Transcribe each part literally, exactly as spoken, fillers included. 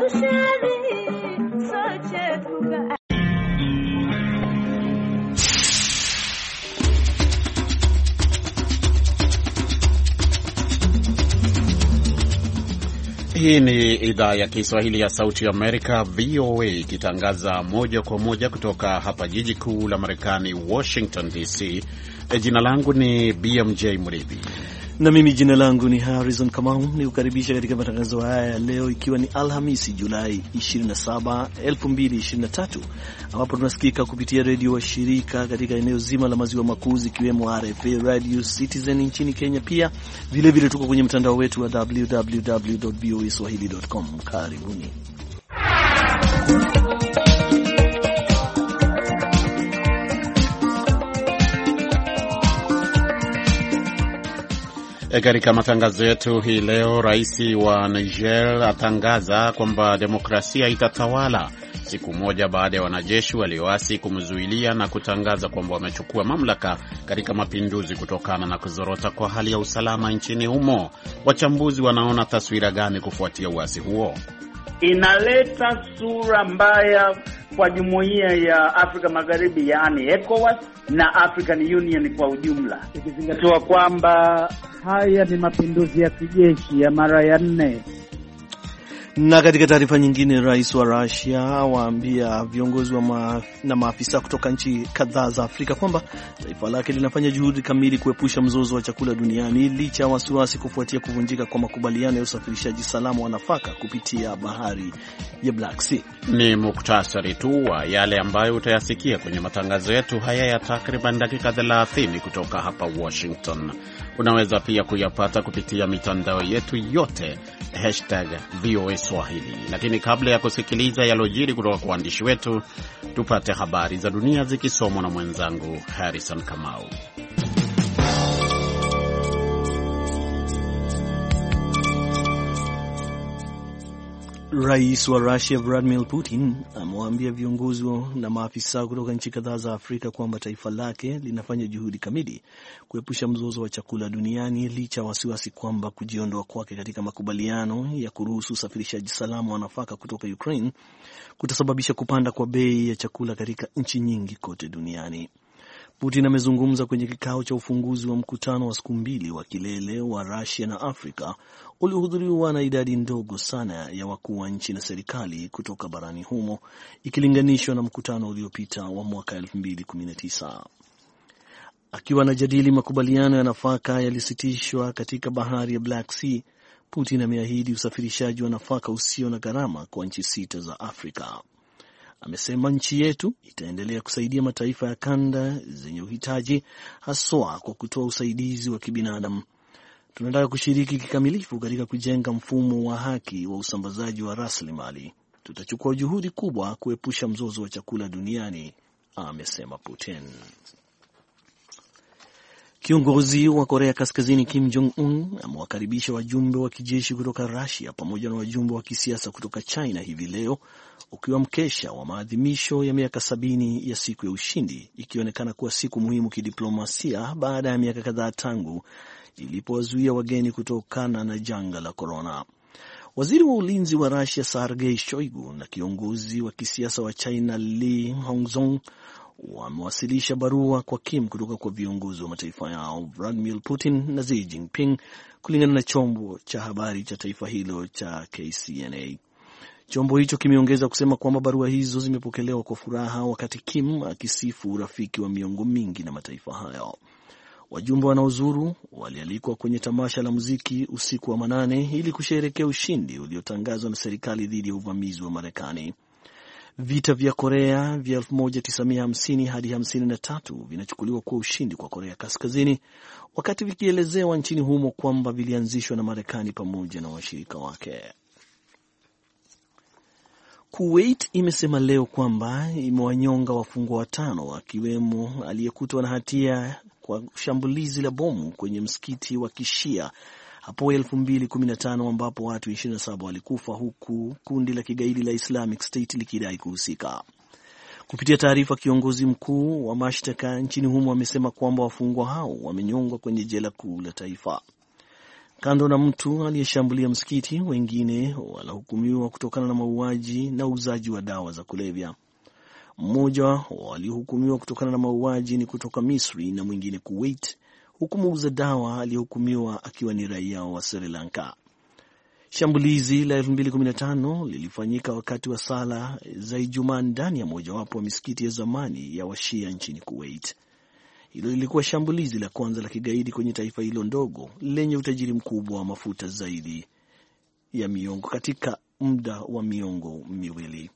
Hii ni idhaa ya Kiswahili ya Sauti ya Amerika, V O A, ikitangaza moja kwa moja kutoka hapa jiji kuu la Marekani, Washington D C. E, jina langu ni B M J Mridhi. Na mimi jina langu ni Harrison Kamau, ni kukaribisha katika matangazo haya ya leo, ikiwa ni Alhamisi Julai ishirini na saba, elfu mbili ishirini na tatu, ambapo tunasikika kupitia redio wa shirika katika eneo zima la maziwa makuu, ikiwemo R F A Radio Citizen nchini Kenya. Pia vile vile tuko kwenye mtandao wetu wa w w w dot v o a swahili dot com. Karibuni. Katika matangazo yetu hii leo, rais wa Niger atangaza kwamba demokrasia itatawala siku moja baada ya wanajeshi walioasi kumzuilia na kutangaza kwamba wamechukua mamlaka katika mapinduzi kutokana na kuzorota kwa hali ya usalama nchini humo. Wachambuzi wanaona taswira gani kufuatia uasi huo? Inaleta sura mbaya kwa jumuiya ya Afrika Magharibi, yaani ECOWAS na African Union kwa ujumla, ikizingatiwa kwamba haya ni mapinduzi ya kijeshi ya mara ya nne. Na katika taarifa nyingine, rais wa Russia waambia viongozi wa ma, na maafisa kutoka nchi kadhaa za Afrika kwamba taifa lake linafanya juhudi kamili kuepusha mzozo wa chakula duniani licha ya wasiwasi kufuatia kuvunjika kwa makubaliano ya usafirishaji salama wa nafaka kupitia bahari ya Black Sea. Ni muktasari tu wa yale ambayo utayasikia kwenye matangazo yetu haya ya takriban dakika thelathini kutoka hapa Washington. Unaweza pia kuyapata kupitia mitandao yetu yote hashtag V O A Swahili. Lakini kabla ya kusikiliza yalojiri kutoka kwa waandishi wetu, tupate habari za dunia zikisomwa na mwenzangu Harrison Kamau. Rais wa Russia Vladimir Putin amewaambia viongozi na maafisa kutoka nchi kadhaa za Afrika kwamba taifa lake linafanya juhudi kamili kuepusha mzozo wa chakula duniani licha ya wasiwasi kwamba kujiondoa kwake katika makubaliano ya kuruhusu usafirishaji salama wa nafaka kutoka Ukraine kutasababisha kupanda kwa bei ya chakula katika nchi nyingi kote duniani. Putin amezungumza kwenye kikao cha ufunguzi wa mkutano wa siku mbili wa kilele wa Russia na Afrika uliohudhuriwa na idadi ndogo sana ya wakuu wa nchi na serikali kutoka barani humo ikilinganishwa na mkutano uliopita wa mwaka elfu mbili kumi na tisa. Akiwa anajadili makubaliano ya nafaka yalisitishwa katika bahari ya Black Sea, Putin ameahidi usafirishaji wa nafaka usio na gharama kwa nchi sita za Afrika. Amesema nchi yetu itaendelea kusaidia mataifa ya kanda zenye uhitaji, haswa kwa kutoa usaidizi wa kibinadamu. Tunataka kushiriki kikamilifu katika kujenga mfumo wa haki wa usambazaji wa rasilimali. Tutachukua juhudi kubwa kuepusha mzozo wa chakula duniani, amesema Putin. Kiongozi wa Korea Kaskazini Kim Jong-un amewakaribisha wajumbe wa kijeshi kutoka Russia pamoja na wajumbe wa kisiasa kutoka China hivi leo, ukiwa mkesha wa maadhimisho ya miaka sabini ya siku ya ushindi, ikionekana kuwa siku muhimu kidiplomasia baada ya miaka kadhaa tangu ilipowazuia wageni kutokana na janga la corona. Waziri wa ulinzi wa Russia Sergei Shoigu na kiongozi wa kisiasa wa China Li Hongzong wamewasilisha barua kwa Kim kutoka kwa viongozi wa mataifa yao Vladimir Putin na Xi Jinping, kulingana na chombo cha habari cha taifa hilo cha K C N A. Chombo hicho kimeongeza kusema kwamba barua hizo zimepokelewa kwa furaha, wakati Kim akisifu urafiki wa miongo mingi na mataifa hayo. Wajumbe wanaozuru walialikwa kwenye tamasha la muziki usiku wa manane ili kusherehekea ushindi uliotangazwa na serikali dhidi ya uvamizi wa Marekani. Vita vya Korea vya elfu moja tisa mia hamsini hadi hamsini na tatu vinachukuliwa kuwa ushindi kwa Korea Kaskazini, wakati vikielezewa nchini humo kwamba vilianzishwa na Marekani pamoja na washirika wake. Kuwait imesema leo kwamba imewanyonga wafungwa watano, akiwemo aliyekutwa na hatia kwa shambulizi la bomu kwenye msikiti wa Kishia hapo elfu mbili kumi na tano ambapo watu ishirini na saba walikufa, huku kundi la kigaidi la Islamic State likidai kuhusika. Kupitia taarifa, kiongozi mkuu wa mashtaka nchini humo amesema kwamba wafungwa hao wamenyongwa kwenye jela kuu la taifa. Kando na mtu aliyeshambulia msikiti, wengine wanahukumiwa kutokana na mauaji na uuzaji wa dawa za kulevya. Mmoja waliohukumiwa kutokana na mauaji ni kutoka Misri na mwingine Kuwait, huku muuza dawa aliyehukumiwa akiwa ni raia wa Sri Lanka. Shambulizi la elfu mbili kumi na tano lilifanyika wakati wa sala za Ijumaa ndani ya mojawapo wa misikiti ya zamani ya Washia nchini Kuwait. Hilo lilikuwa shambulizi la kwanza la kigaidi kwenye taifa hilo ndogo lenye utajiri mkubwa wa mafuta zaidi ya miongo katika muda wa miongo miwili.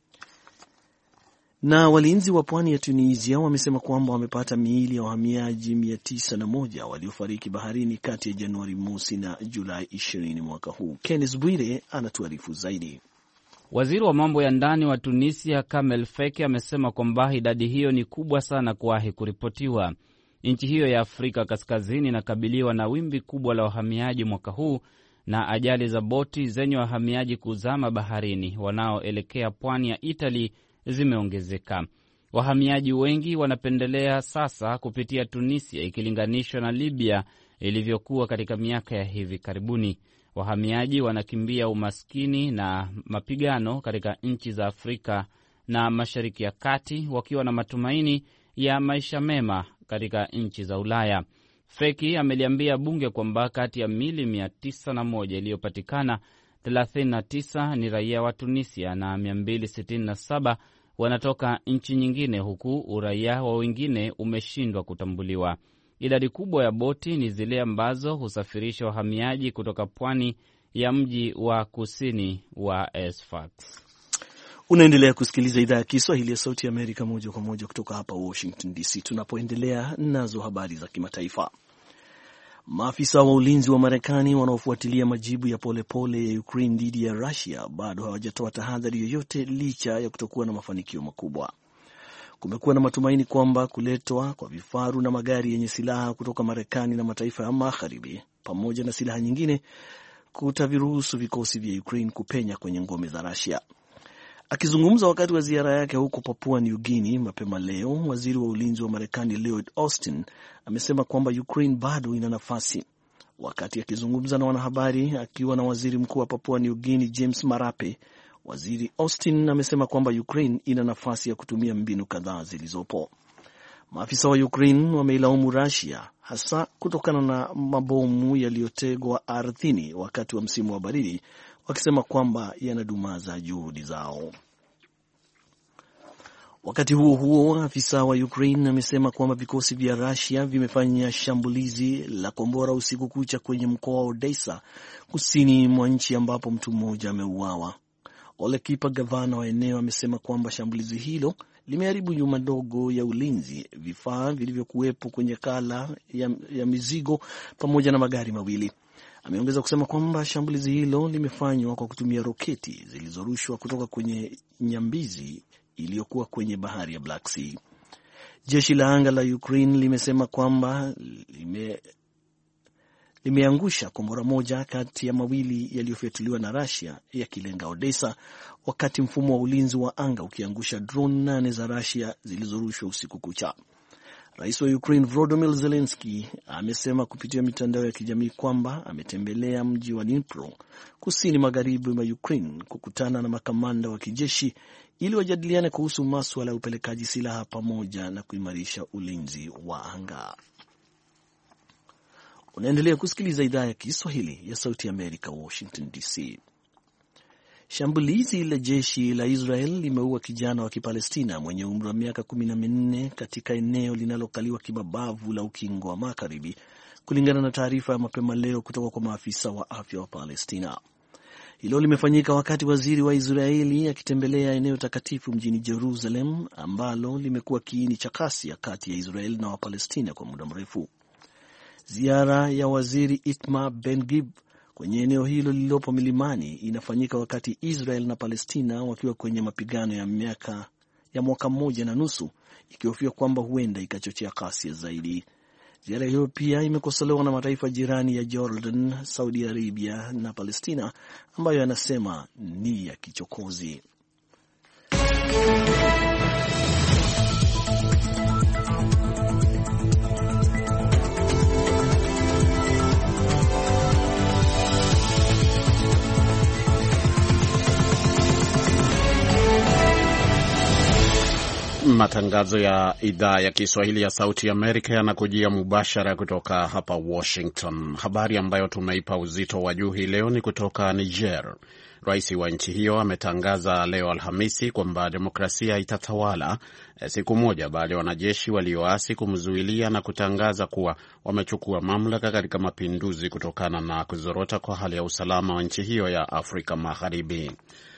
Na walinzi wa pwani ya Tunisia wamesema kwamba wamepata miili ya wahamiaji mia tisa na moja waliofariki baharini kati ya Januari mosi na Julai ishirini mwaka huu. Kenneth Bwire anatuarifu zaidi. Waziri wa mambo ya ndani wa Tunisia Kamel Feki amesema kwamba idadi hiyo ni kubwa sana kuwahi kuripotiwa. Nchi hiyo ya Afrika Kaskazini inakabiliwa na wimbi kubwa la wahamiaji mwaka huu na ajali za boti zenye wahamiaji kuzama baharini wanaoelekea pwani ya Italy zimeongezeka. Wahamiaji wengi wanapendelea sasa kupitia Tunisia ikilinganishwa na Libya ilivyokuwa katika miaka ya hivi karibuni. Wahamiaji wanakimbia umaskini na mapigano katika nchi za Afrika na Mashariki ya Kati wakiwa na matumaini ya maisha mema katika nchi za Ulaya. Feki ameliambia bunge kwamba kati ya mili mia tisa na moja iliyopatikana, thelathini na tisa ni raia wa Tunisia na mia mbili sitini na saba wanatoka nchi nyingine, huku uraia wa wengine umeshindwa kutambuliwa. Idadi kubwa ya boti ni zile ambazo husafirisha wahamiaji kutoka pwani ya mji wa kusini wa Sfax. Unaendelea kusikiliza idhaa ya Kiswahili ya Sauti ya Amerika moja kwa moja kutoka hapa Washington D C, tunapoendelea nazo habari za kimataifa. Maafisa wa ulinzi wa Marekani wanaofuatilia majibu ya polepole pole ya Ukraine dhidi ya Russia bado hawajatoa tahadhari yoyote licha ya kutokuwa na mafanikio makubwa. Kumekuwa na matumaini kwamba kuletwa kwa vifaru na magari yenye silaha kutoka Marekani na mataifa ya Magharibi pamoja na silaha nyingine kutaviruhusu vikosi vya Ukraine kupenya kwenye ngome za Russia. Akizungumza wakati wa ziara yake huko Papua New Guinea mapema leo, waziri wa ulinzi wa Marekani Lloyd Austin amesema kwamba Ukraine bado ina nafasi. Wakati akizungumza na wanahabari akiwa na waziri mkuu wa Papua New Guinea James Marape, waziri Austin amesema kwamba Ukraine ina nafasi ya kutumia mbinu kadhaa zilizopo. Maafisa wa Ukraine wameilaumu Russia hasa kutokana na mabomu yaliyotegwa ardhini wakati wa msimu wa baridi, wakisema kwamba yanadumaza juhudi zao. Wakati huo huo, afisa wa Ukraine amesema kwamba vikosi vya Russia vimefanya shambulizi la kombora usiku kucha kwenye mkoa wa Odessa, kusini mwa nchi, ambapo mtu mmoja ameuawa. Ole Kipa, gavana wa eneo, amesema kwamba shambulizi hilo limeharibu nyumba ndogo ya ulinzi, vifaa vilivyokuwepo kwenye kala ya, ya mizigo pamoja na magari mawili. Ameongeza kusema kwamba shambulizi hilo limefanywa kwa kutumia roketi zilizorushwa kutoka kwenye nyambizi iliyokuwa kwenye bahari ya Black Sea. Jeshi la anga la Ukraine limesema kwamba lime limeangusha kombora moja kati ya mawili yaliyofyatuliwa na Russia yakilenga Odessa, wakati mfumo wa ulinzi wa anga ukiangusha drone nane za Russia zilizorushwa usiku kucha. Rais wa Ukraine Volodymyr Zelensky amesema kupitia mitandao ya kijamii kwamba ametembelea mji wa Dnipro, kusini magharibi mwa Ukraine, kukutana na makamanda wa kijeshi ili wajadiliane kuhusu masuala ya upelekaji silaha pamoja na kuimarisha ulinzi wa anga. Unaendelea kusikiliza idhaa ya Kiswahili ya Sauti ya Amerika, Washington D C. Shambulizi la jeshi la Israel limeua kijana wa Kipalestina mwenye umri wa miaka kumi na minne katika eneo linalokaliwa kimabavu la Ukingo wa Magharibi, kulingana na taarifa ya mapema leo kutoka kwa maafisa wa afya wa Palestina. Hilo limefanyika wakati waziri wa Israeli akitembelea eneo takatifu mjini Jerusalem, ambalo limekuwa kiini cha kasi ya kati ya Israel na Wapalestina kwa muda mrefu. Ziara ya waziri Itamar Ben-Gvir kwenye eneo hilo lililopo milimani inafanyika wakati Israel na Palestina wakiwa kwenye mapigano ya miaka ya mwaka mmoja na nusu, ikihofia kwamba huenda ikachochea ghasia zaidi. Ziara hiyo pia imekosolewa na mataifa jirani ya Jordan, Saudi Arabia na Palestina, ambayo yanasema ni ya kichokozi. Matangazo ya idhaa ya Kiswahili ya Sauti ya Amerika yanakujia mubashara kutoka hapa Washington. Habari ambayo tumeipa uzito wa juu hii leo ni kutoka Niger. Rais wa nchi hiyo ametangaza leo Alhamisi kwamba demokrasia itatawala, siku moja baada ya wanajeshi walioasi kumzuilia na kutangaza kuwa wamechukua mamlaka katika mapinduzi kutokana na kuzorota kwa hali ya usalama wa nchi hiyo ya Afrika Magharibi.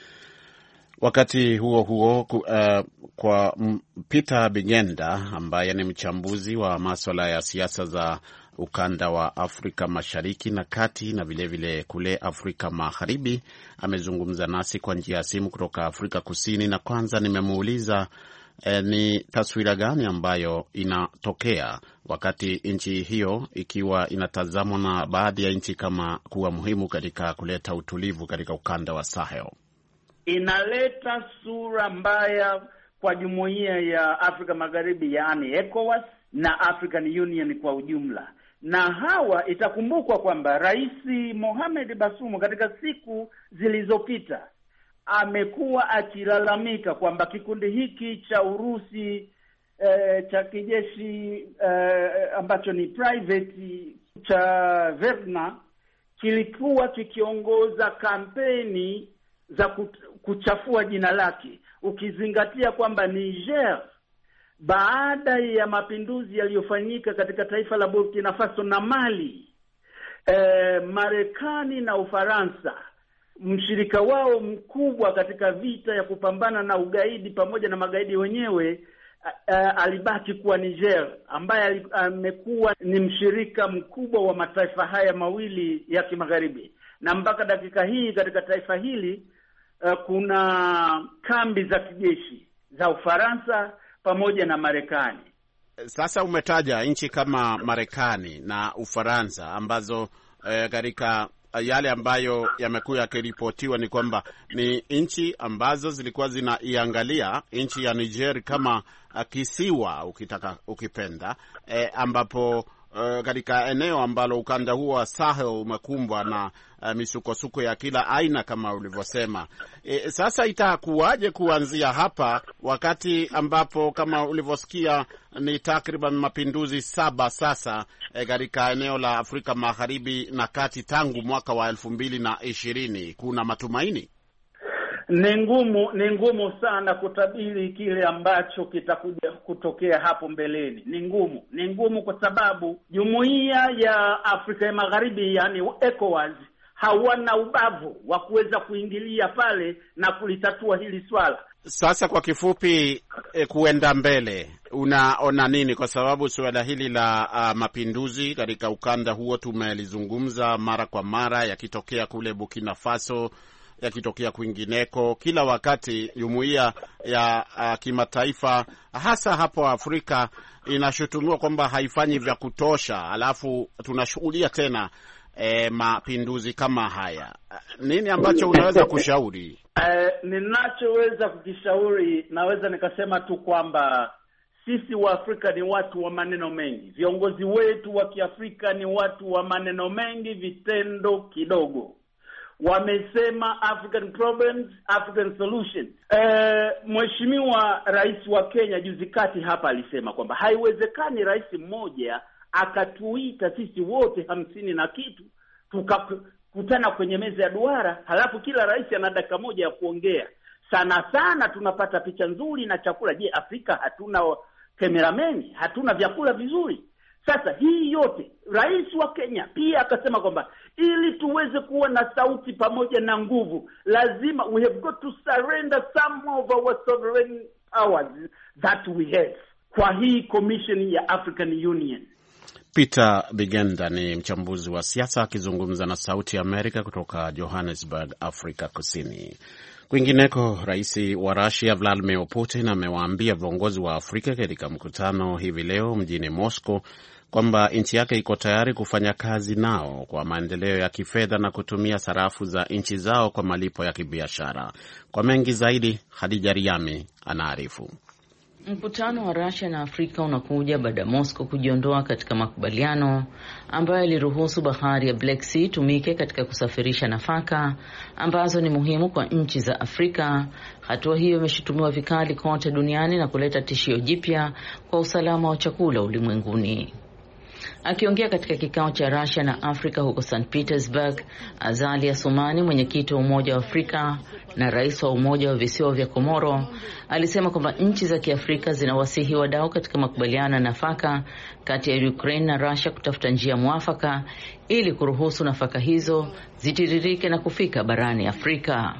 Wakati huo huo, uh, kwa Peter Bigenda ambaye ni mchambuzi wa masuala ya siasa za ukanda wa Afrika Mashariki na Kati na vilevile vile kule Afrika Magharibi, amezungumza nasi kwa njia ya simu kutoka Afrika Kusini, na kwanza nimemuuliza eh, ni taswira gani ambayo inatokea wakati nchi hiyo ikiwa inatazamwa na baadhi ya nchi kama kuwa muhimu katika kuleta utulivu katika ukanda wa Sahel. Inaleta sura mbaya kwa jumuiya ya Afrika Magharibi, yaani ECOWAS na African Union kwa ujumla. Na hawa, itakumbukwa kwamba Rais Mohamed Bazoum katika siku zilizopita amekuwa akilalamika kwamba kikundi hiki cha Urusi eh, cha kijeshi eh, ambacho ni private cha Wagner kilikuwa kikiongoza kampeni za kuchafua jina lake, ukizingatia kwamba Niger baada ya mapinduzi yaliyofanyika katika taifa la Burkina Faso na Mali, e, Marekani na Ufaransa, mshirika wao mkubwa katika vita ya kupambana na ugaidi pamoja na magaidi wenyewe, a, a, alibaki kuwa Niger, ambaye amekuwa ni mshirika mkubwa wa mataifa haya mawili ya kimagharibi. Na mpaka dakika hii katika taifa hili uh, kuna kambi za kijeshi za Ufaransa pamoja na Marekani. Sasa umetaja nchi kama Marekani na Ufaransa ambazo eh, katika yale ambayo yamekuwa yakiripotiwa ni kwamba ni nchi ambazo zilikuwa zinaiangalia nchi ya Niger kama uh, kisiwa ukitaka ukipenda, eh, ambapo Uh, katika eneo ambalo ukanda huo wa Sahel umekumbwa na uh, misukosuko ya kila aina kama ulivyosema. E, sasa itakuwaje kuanzia hapa wakati ambapo kama ulivyosikia ni takriban mapinduzi saba sasa katika e, eneo la Afrika Magharibi na Kati tangu mwaka wa elfu mbili na ishirini? Kuna matumaini? Ni ngumu, ni ngumu sana kutabiri kile ambacho kitakuja kutokea hapo mbeleni. Ni ngumu, ni ngumu kwa sababu jumuiya ya Afrika ya Magharibi, yani ECOWAS, hawana ubavu wa kuweza kuingilia pale na kulitatua hili swala. Sasa kwa kifupi, e, kuenda mbele unaona nini? Kwa sababu suala hili la uh, mapinduzi katika ukanda huo tumelizungumza mara kwa mara, yakitokea kule Burkina Faso, yakitokea kwingineko. Kila wakati jumuiya ya uh, kimataifa hasa hapo Afrika inashutumiwa kwamba haifanyi vya kutosha, alafu tunashuhudia tena eh, mapinduzi kama haya. Nini ambacho unaweza kushauri? Eh, ninachoweza kukishauri, naweza nikasema tu kwamba sisi wa Afrika ni watu wa maneno mengi. Viongozi wetu wa Kiafrika ni watu wa maneno mengi, vitendo kidogo. Wamesema African problems, African solutions. Eh, Mheshimiwa Rais wa Kenya juzi kati hapa alisema kwamba haiwezekani rais mmoja akatuita sisi wote hamsini na kitu tukakutana kwenye meza ya duara, halafu kila rais ana dakika moja ya kuongea. Sana sana tunapata picha nzuri na chakula. Je, Afrika hatuna kamerameni? Hatuna vyakula vizuri? Sasa hii yote, rais wa Kenya pia akasema kwamba ili tuweze kuwa na sauti pamoja na nguvu, lazima we have got to surrender some of our sovereign powers that we have kwa hii commission ya African Union. Peter Bigenda ni mchambuzi wa siasa akizungumza na Sauti ya Amerika kutoka Johannesburg, Afrika Kusini. Kwingineko, rais wa Russia Vladimir Putin amewaambia viongozi wa Afrika katika mkutano hivi leo mjini Moscow kwamba nchi yake iko tayari kufanya kazi nao kwa maendeleo ya kifedha na kutumia sarafu za nchi zao kwa malipo ya kibiashara. Kwa mengi zaidi, Khadija Riami anaarifu. Mkutano wa Russia na Afrika unakuja baada ya Moscow kujiondoa katika makubaliano ambayo yaliruhusu bahari ya Black Sea tumike katika kusafirisha nafaka ambazo ni muhimu kwa nchi za Afrika. Hatua hiyo imeshutumiwa vikali kote duniani na kuleta tishio jipya kwa usalama wa chakula ulimwenguni. Akiongea katika kikao cha Russia na Afrika huko Saint Petersburg, Azali Assoumani, mwenyekiti wa Umoja wa Afrika na rais wa Umoja wa Visiwa vya Komoro, alisema kwamba nchi za Kiafrika zinawasihi wadau katika makubaliano ya nafaka kati ya Ukraine na Russia kutafuta njia mwafaka ili kuruhusu nafaka hizo zitiririke na kufika barani Afrika.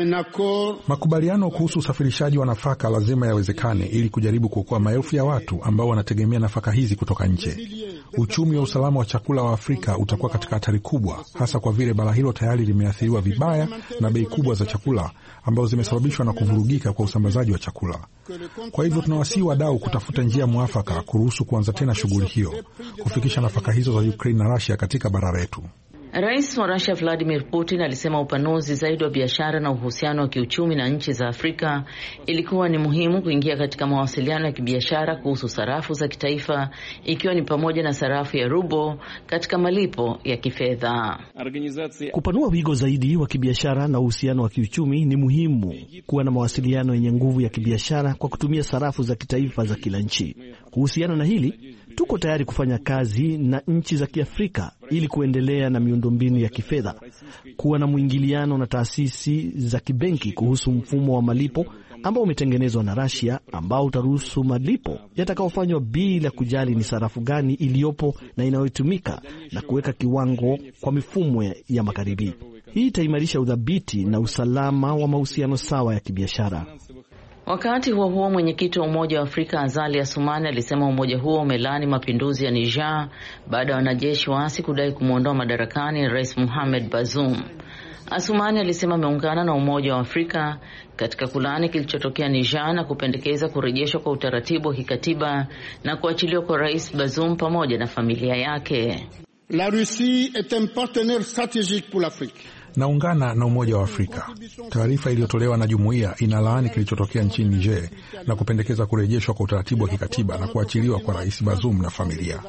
Makubaliano kuhusu usafirishaji wa nafaka lazima yawezekane ili kujaribu kuokoa maelfu ya watu ambao wanategemea nafaka hizi kutoka nje. Uchumi wa usalama wa chakula wa Afrika utakuwa katika hatari kubwa, hasa kwa vile bara hilo tayari limeathiriwa vibaya na bei kubwa za chakula ambazo zimesababishwa na kuvurugika kwa usambazaji wa chakula. Kwa hivyo tunawasihi wadau kutafuta njia mwafaka kuruhusu kuanza tena shughuli hiyo, kufikisha nafaka hizo za Ukraine na Russia katika bara letu. Rais wa Russia Vladimir Putin alisema upanuzi zaidi wa biashara na uhusiano wa kiuchumi na nchi za Afrika ilikuwa ni muhimu kuingia katika mawasiliano ya kibiashara kuhusu sarafu za kitaifa, ikiwa ni pamoja na sarafu ya rubo katika malipo ya kifedha. Kupanua wigo zaidi wa kibiashara na uhusiano wa kiuchumi ni muhimu kuwa na mawasiliano yenye nguvu ya kibiashara kwa kutumia sarafu za kitaifa za kila nchi. Kuhusiana na hili, tuko tayari kufanya kazi na nchi za Kiafrika ili kuendelea na miundombinu ya kifedha, kuwa na mwingiliano na taasisi za kibenki kuhusu mfumo wa malipo ambao umetengenezwa na Russia, ambao utaruhusu malipo yatakayofanywa bila kujali ni sarafu gani iliyopo na inayotumika, na kuweka kiwango kwa mifumo ya magharibi. Hii itaimarisha udhabiti na usalama wa mahusiano sawa ya kibiashara. Wakati huo huo, mwenyekiti wa Umoja wa Afrika Azali Assoumani alisema umoja huo umelani mapinduzi ya Niger baada ya wanajeshi waasi kudai kumuondoa madarakani Rais Mohamed Bazoum. Assoumani alisema ameungana na Umoja wa Afrika katika kulani kilichotokea Niger na kupendekeza kurejeshwa kwa utaratibu wa kikatiba na kuachiliwa kwa Rais Bazoum pamoja na familia yake. La Russie est un partenaire stratégique pour l'Afrique. Naungana na Umoja wa Afrika. Taarifa iliyotolewa na jumuiya inalaani kilichotokea nchini Niger na kupendekeza kurejeshwa kwa utaratibu wa kikatiba na kuachiliwa kwa Rais Bazoum na familia.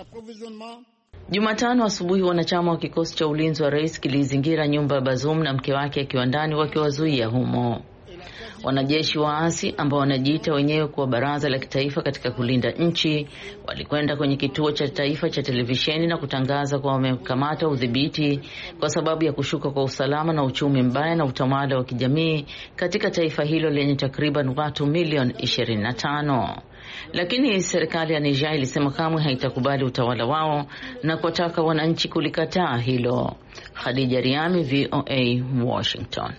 Jumatano asubuhi, wanachama wa kikosi cha ulinzi wa rais kilizingira nyumba ya Bazoum na mke wake akiwa ndani, wakiwazuia humo. Wanajeshi waasi ambao wanajiita wenyewe kuwa Baraza la Kitaifa katika kulinda nchi walikwenda kwenye kituo cha taifa cha televisheni na kutangaza kuwa wamekamata udhibiti kwa sababu ya kushuka kwa usalama na uchumi mbaya na utawala wa kijamii katika taifa hilo lenye takriban watu milioni ishirini na tano. Lakini serikali ya Niger ilisema kamwe haitakubali utawala wao na kuwataka wananchi kulikataa hilo. Khadija Riami, V O A, Washington.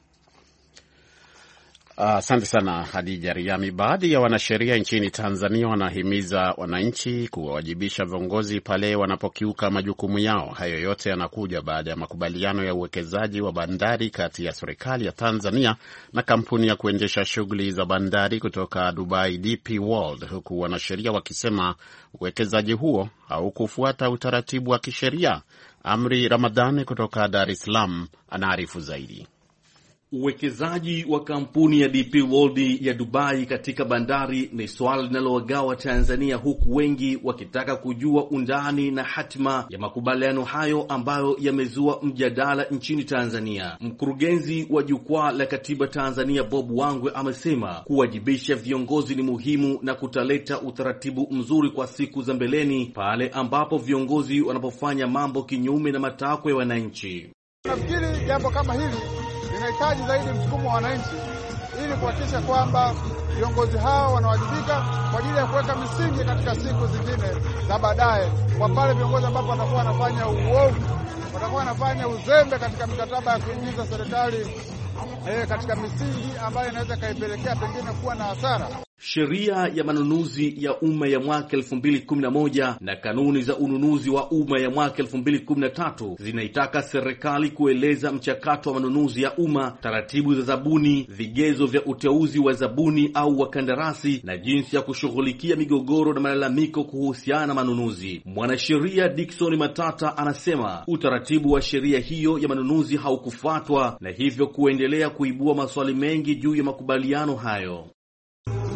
Asante uh, sana Hadija Riami. Baadhi ya wanasheria nchini Tanzania wanahimiza wananchi kuwajibisha viongozi pale wanapokiuka majukumu yao. Hayo yote yanakuja baada ya makubaliano ya uwekezaji wa bandari kati ya serikali ya Tanzania na kampuni ya kuendesha shughuli za bandari kutoka Dubai, D P World, huku wanasheria wakisema uwekezaji huo haukufuata utaratibu wa kisheria. Amri Ramadhani kutoka Dar es Salaam anaarifu zaidi. Uwekezaji wa kampuni ya D P World ya Dubai katika bandari ni swala linalowagawa Tanzania, huku wengi wakitaka kujua undani na hatima ya makubaliano hayo ambayo yamezua mjadala nchini Tanzania. Mkurugenzi wa Jukwaa la Katiba Tanzania Bob Wangwe amesema kuwajibisha viongozi ni muhimu na kutaleta utaratibu mzuri kwa siku za mbeleni pale ambapo viongozi wanapofanya mambo kinyume na matakwa ya wananchi. Nafikiri jambo kama hili linahitaji zaidi msukumo wa wananchi ili kuhakikisha kwamba viongozi hao wanawajibika kwa ajili ya kuweka misingi katika siku zingine za baadaye, kwa pale viongozi ambapo watakuwa wanafanya uovu, watakuwa wanafanya uzembe katika mikataba ya kuingiza serikali eh, katika misingi ambayo inaweza kaipelekea pengine kuwa na hasara. Sheria ya manunuzi ya umma ya mwaka elfu mbili kumi na moja na kanuni za ununuzi wa umma ya mwaka elfu mbili kumi na tatu zinaitaka serikali kueleza mchakato wa manunuzi ya umma, taratibu za zabuni, vigezo vya uteuzi wa zabuni au wakandarasi na jinsi ya kushughulikia migogoro na malalamiko kuhusiana na manunuzi. Mwanasheria Dickson Matata anasema utaratibu wa sheria hiyo ya manunuzi haukufuatwa na hivyo kuendelea kuibua maswali mengi juu ya makubaliano hayo.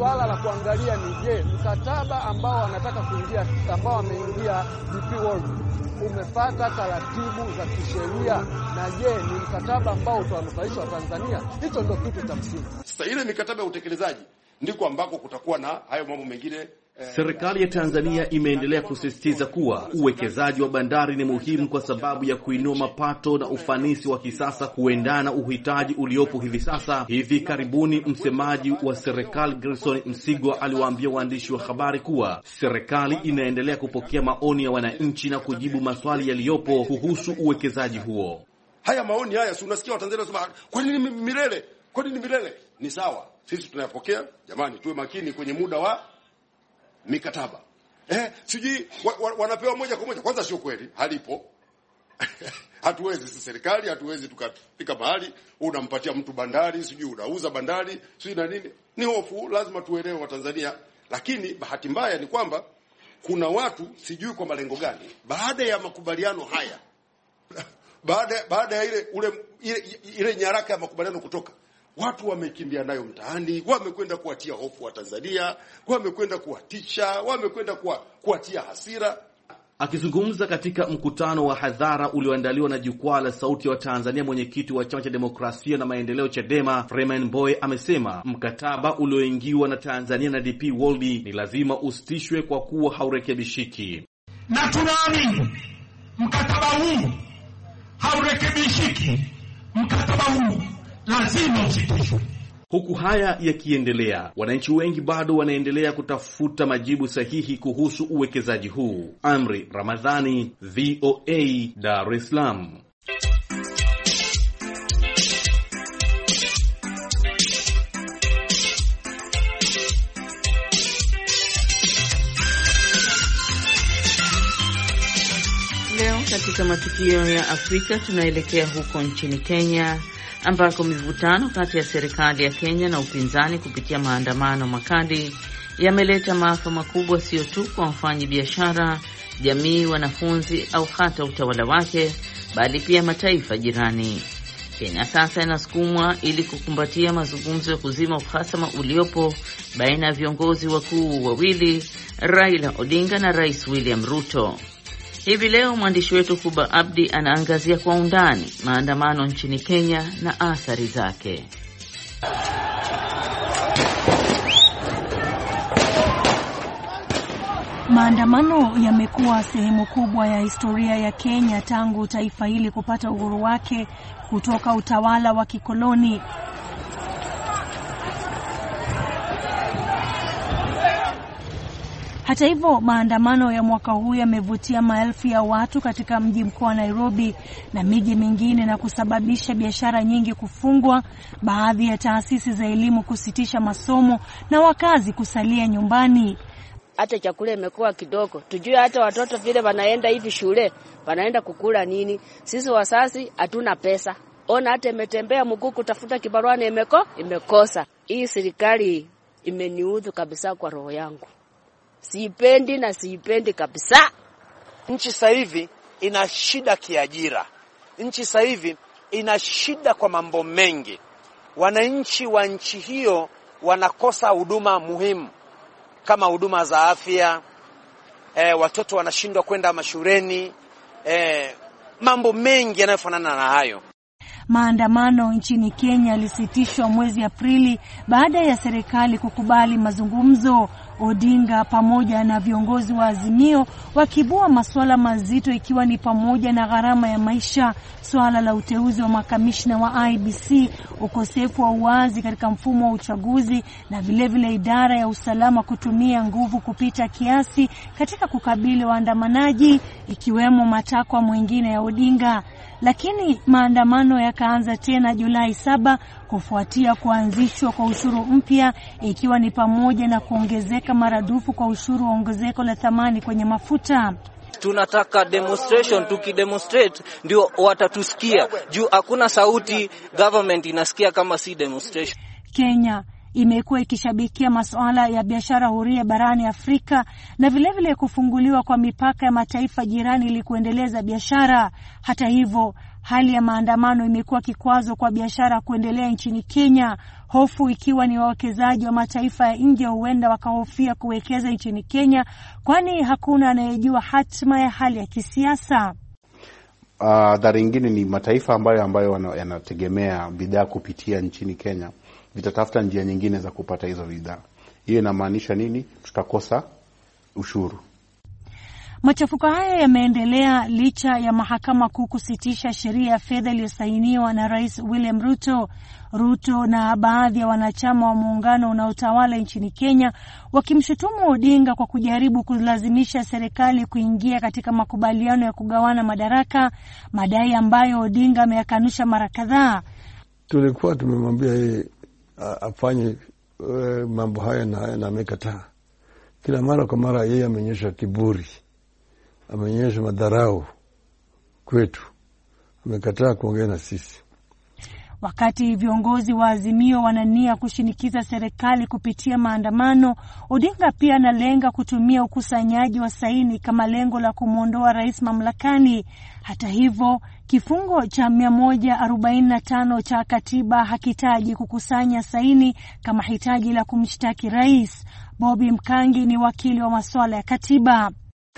swala la kuangalia ni je, mkataba ambao wanataka kuingia, ambao wameingia D P World umepata taratibu za kisheria, na je ni mkataba ambao utawanufaisha wa Tanzania? Hicho ndio kitu cha msingi. Sasa ile mikataba ya utekelezaji ndiko ambako kutakuwa na hayo mambo mengine. Serikali ya Tanzania imeendelea kusisitiza kuwa uwekezaji wa bandari ni muhimu kwa sababu ya kuinua mapato na ufanisi wa kisasa kuendana na uhitaji uliopo hivi sasa. Hivi karibuni msemaji wa serikali Gerson Msigwa aliwaambia waandishi wa habari kuwa serikali inaendelea kupokea maoni ya wananchi na kujibu maswali yaliyopo kuhusu uwekezaji huo. Haya maoni haya si unasikia Watanzania wanasema kwa nini milele? Kwa nini milele? Ni sawa. Sisi tunayapokea. Jamani, tuwe makini kwenye muda wa mikataba. Eh, siji wa, wa, wanapewa moja kwa moja. Kwanza sio kweli, halipo. Hatuwezi sisi serikali, hatuwezi tukafika mahali unampatia mtu bandari, siji unauza bandari, siji na nini. Ni hofu, lazima tuelewe Watanzania. Lakini bahati mbaya ni kwamba kuna watu sijui kwa malengo gani baada ya makubaliano haya baada baada ya ile ule ile, ile nyaraka ya makubaliano kutoka, watu wamekimbia nayo mtaani, wamekwenda kuwatia hofu wa Tanzania, wamekwenda kuwatisha, wamekwenda kuwatia hasira. Akizungumza katika mkutano wa hadhara ulioandaliwa na Jukwaa la Sauti ya Tanzania, mwenyekiti wa Chama cha Demokrasia na Maendeleo Chadema, Freeman Mbowe amesema mkataba ulioingiwa na Tanzania na D P World ni lazima usitishwe kwa kuwa haurekebishiki. Na tunaamini mkataba huu haurekebishiki. Mkataba huu lazima usitishwe. Huku haya yakiendelea, wananchi wengi bado wanaendelea kutafuta majibu sahihi kuhusu uwekezaji huu. Amri Ramadhani, V O A, Dar es Salaam. Leo katika matukio ya Afrika tunaelekea huko nchini Kenya, ambako mivutano kati ya serikali ya Kenya na upinzani kupitia maandamano makali yameleta maafa makubwa sio tu kwa wafanyi biashara, jamii, wanafunzi au hata utawala wake, bali pia mataifa jirani. Kenya sasa inasukumwa ili kukumbatia mazungumzo ya kuzima uhasama uliopo baina ya viongozi wakuu wawili, Raila Odinga na Rais William Ruto. Hivi leo mwandishi wetu Kuba Abdi anaangazia kwa undani maandamano nchini Kenya na athari zake. Maandamano yamekuwa sehemu kubwa ya historia ya Kenya tangu taifa hili kupata uhuru wake kutoka utawala wa kikoloni. Hata hivyo, maandamano ya mwaka huu yamevutia maelfu ya watu katika mji mkuu wa Nairobi na miji mingine na kusababisha biashara nyingi kufungwa, baadhi ya taasisi za elimu kusitisha masomo na wakazi kusalia nyumbani. Hata chakula imekuwa kidogo. Tujue hata watoto vile wanaenda hivi shule, wanaenda kukula nini? Sisi wasasi hatuna pesa. Ona hata imetembea mguu kutafuta kibarua na imeko imekosa. Hii serikali imeniudhu kabisa kwa roho yangu. Siipendi na siipendi kabisa. Nchi sasa hivi ina shida kiajira. Nchi sasa hivi ina shida kwa mambo mengi. Wananchi wa nchi hiyo wanakosa huduma muhimu kama huduma za afya, e, watoto wanashindwa kwenda mashuleni, e, mambo mengi yanayofanana na hayo. Maandamano nchini Kenya yalisitishwa mwezi Aprili baada ya serikali kukubali mazungumzo. Odinga pamoja na viongozi wa Azimio wakibua masuala mazito ikiwa ni pamoja na gharama ya maisha, swala la uteuzi wa makamishna wa I B C, ukosefu wa uwazi katika mfumo wa uchaguzi na vile vile idara ya usalama kutumia nguvu kupita kiasi katika kukabili waandamanaji, ikiwemo matakwa mwingine ya Odinga. Lakini maandamano yakaanza tena Julai saba kufuatia kuanzishwa kwa ushuru mpya, ikiwa ni pamoja na kuongezeka maradufu kwa ushuru wa ongezeko la thamani kwenye mafuta. Tunataka demonstration, tukidemonstrate ndio watatusikia. Juu hakuna sauti government inasikia kama si demonstration. Kenya imekuwa ikishabikia masuala ya biashara huria barani Afrika na vilevile vile kufunguliwa kwa mipaka ya mataifa jirani ili kuendeleza biashara. Hata hivyo, hali ya maandamano imekuwa kikwazo kwa biashara kuendelea nchini Kenya, hofu ikiwa ni wawekezaji wa mataifa ya nje huenda wakahofia kuwekeza nchini Kenya kwani hakuna anayejua hatima ya hali ya kisiasa. Uh, dhari ingine ni mataifa ambayo ambayo yanategemea bidhaa kupitia nchini Kenya vitatafuta njia nyingine za kupata hizo bidhaa. Hiyo inamaanisha nini? Tutakosa ushuru. Machafuko haya yameendelea licha ya mahakama kuu kusitisha sheria ya fedha iliyosainiwa na Rais William Ruto. Ruto na baadhi ya wanachama wa muungano unaotawala nchini Kenya wakimshutumu Odinga kwa kujaribu kulazimisha serikali kuingia katika makubaliano ya kugawana madaraka, madai ambayo Odinga ameyakanusha mara kadhaa. Tulikuwa tumemwambia yeye afanye uh, mambo haya na haya na amekataa. Kila mara kwa mara yeye amenyesha kiburi, amenyesha madharau kwetu, amekataa kuongea na sisi. Wakati viongozi wa Azimio wanania kushinikiza serikali kupitia maandamano, Odinga pia analenga kutumia ukusanyaji wa saini kama lengo la kumuondoa rais mamlakani. Hata hivyo, kifungo cha mia moja arobaini na tano cha katiba hakitaji kukusanya saini kama hitaji la kumshtaki rais. Bobby Mkangi ni wakili wa masuala ya katiba.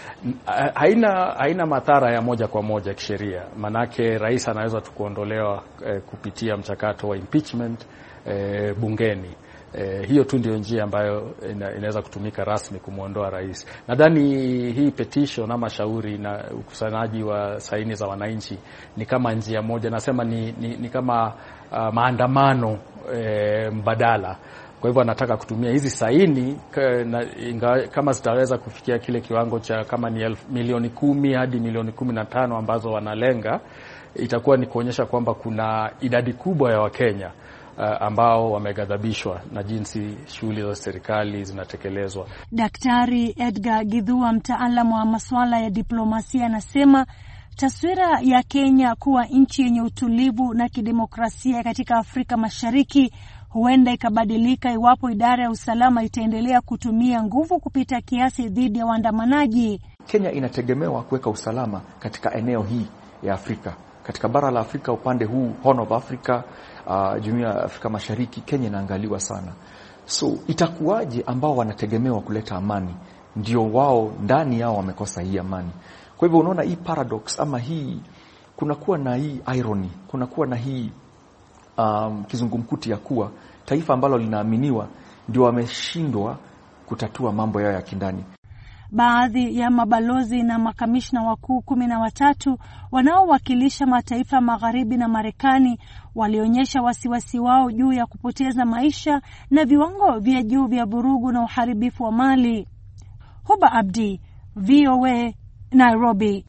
Haina haina madhara ya moja kwa moja kisheria, manake rais anaweza tukuondolewa eh, kupitia mchakato wa impeachment eh, bungeni. Eh, hiyo tu ndio njia ambayo ina, inaweza kutumika rasmi kumuondoa rais. Nadhani hii petition ama shauri na ukusanyaji wa saini za wananchi ni kama njia moja, nasema ni, ni, ni kama uh, maandamano eh, mbadala. Kwa hivyo anataka kutumia hizi saini na, inga, kama zitaweza kufikia kile kiwango cha kama ni elfu, milioni kumi hadi milioni kumi na tano ambazo wanalenga, itakuwa ni kuonyesha kwamba kuna idadi kubwa ya Wakenya uh, ambao wameghadhabishwa na jinsi shughuli za serikali zinatekelezwa. Daktari Edgar Githua, mtaalamu wa masuala ya diplomasia, anasema taswira ya Kenya kuwa nchi yenye utulivu na kidemokrasia katika Afrika Mashariki huenda ikabadilika iwapo idara ya usalama itaendelea kutumia nguvu kupita kiasi dhidi ya waandamanaji. Kenya inategemewa kuweka usalama katika eneo hii ya Afrika. Katika bara la Afrika upande huu, Horn of Africa, uh, Jumuiya ya Afrika Mashariki, Kenya inaangaliwa sana. So itakuwaje ambao wanategemewa kuleta amani ndio wao ndani yao wamekosa hii amani? Kwa hivyo unaona hii paradox ama hii kunakuwa na hii irony, kunakuwa na hii um, kizungumkuti ya kuwa taifa ambalo linaaminiwa ndio wameshindwa kutatua mambo yao ya kindani. Baadhi ya mabalozi na makamishna wakuu kumi na watatu wanaowakilisha mataifa magharibi na Marekani walionyesha wasiwasi wao juu ya kupoteza maisha na viwango vya juu vya vurugu na uharibifu wa mali. Huba Abdi, V O A, Nairobi.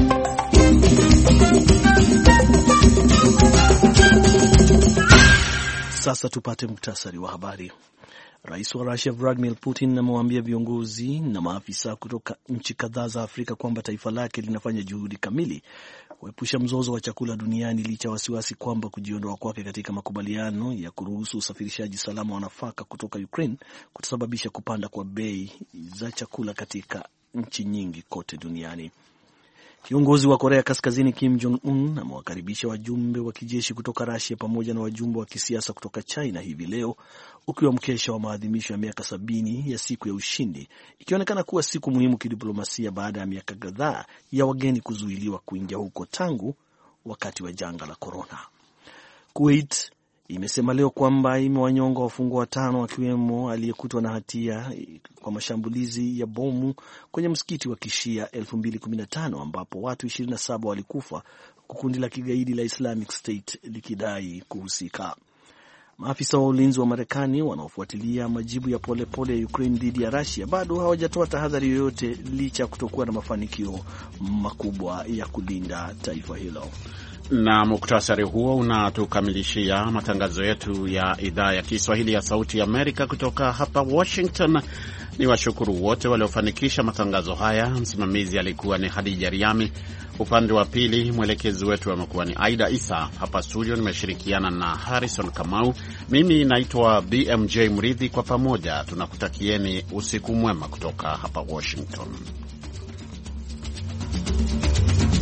Sasa tupate muktasari wa habari. Rais wa Russia Vladimir Putin amewaambia viongozi na maafisa kutoka nchi kadhaa za Afrika kwamba taifa lake linafanya juhudi kamili kuepusha mzozo wa chakula duniani licha wasiwasi kwamba kujiondoa kwake katika makubaliano ya kuruhusu usafirishaji salama wa nafaka kutoka Ukraine kutasababisha kupanda kwa bei za chakula katika nchi nyingi kote duniani. Kiongozi wa Korea Kaskazini Kim Jong-un amewakaribisha wajumbe wa kijeshi kutoka Russia pamoja na wajumbe wa kisiasa kutoka China hivi leo, ukiwa mkesha wa maadhimisho ya miaka sabini ya siku ya ushindi, ikionekana kuwa siku muhimu kidiplomasia baada ya miaka kadhaa ya wageni kuzuiliwa kuingia huko tangu wakati wa janga la corona. Kuwait imesema leo kwamba imewanyonga wafungwa watano akiwemo aliyekutwa na hatia kwa mashambulizi ya bomu kwenye msikiti wa Kishia elfu mbili kumi na tano ambapo watu ishirini na saba walikufa, kundi la kigaidi la Islamic State likidai kuhusika. Maafisa wa ulinzi wa Marekani wanaofuatilia majibu ya polepole pole ya Ukraine dhidi ya Russia bado hawajatoa tahadhari yoyote licha ya kutokuwa na mafanikio makubwa ya kulinda taifa hilo. Na muktasari huo unatukamilishia matangazo yetu ya idhaa ya Kiswahili ya Sauti ya Amerika kutoka hapa Washington. Ni washukuru wote waliofanikisha matangazo haya. Msimamizi alikuwa ni Hadija Riami, upande wa pili mwelekezi wetu amekuwa ni Aida Isa. Hapa studio nimeshirikiana na Harrison Kamau. Mimi naitwa B M J Mridhi. Kwa pamoja tunakutakieni usiku mwema kutoka hapa Washington.